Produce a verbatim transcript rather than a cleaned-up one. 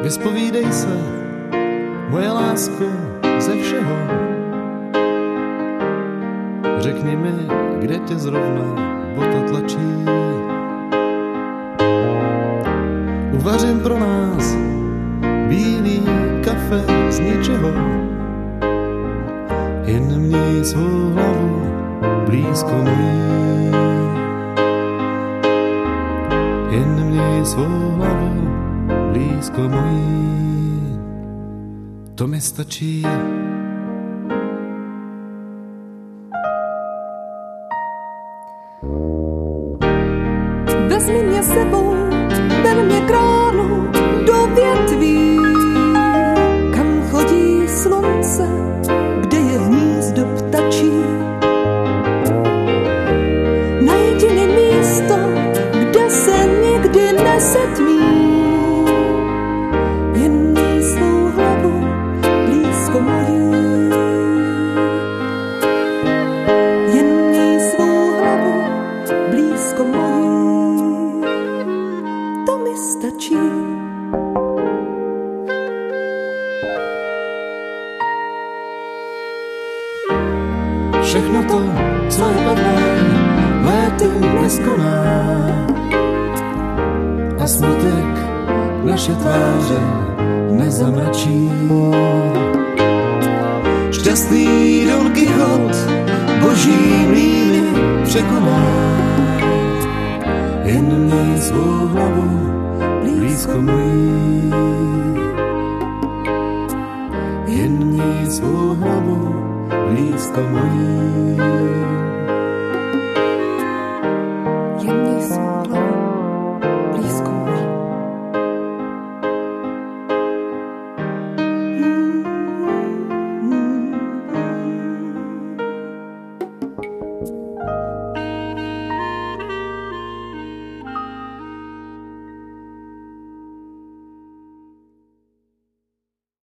Vyspovídej se, moje lásko, ze všeho. Řekni mi, kde tě zrovna bota tlačí. Uvařím pro nás bílý kafe z ničeho. Jen měj svou hlavu blízko mojí. Jen měj svou hlavu blízko mojí. To mi stačí. Vezmi mě sebou, ven mě kránu do větví, kam chodí slunce, kde je hnízdo ptačí. Najdi mi místo, kde se nikdy nesetmí. Jen měj svou hlavu blízko mojí. Jen měj svou hlavu blízko mojí. To mi stačí. Všechno to, co je pevné, léty neskoná. A smutek naše tváře nezamračí. Šťastný Don Kichot boží mlýny překoná. Jen měj svou hlavu blízko mojí. Jen měj svou hlavu blízko mojí.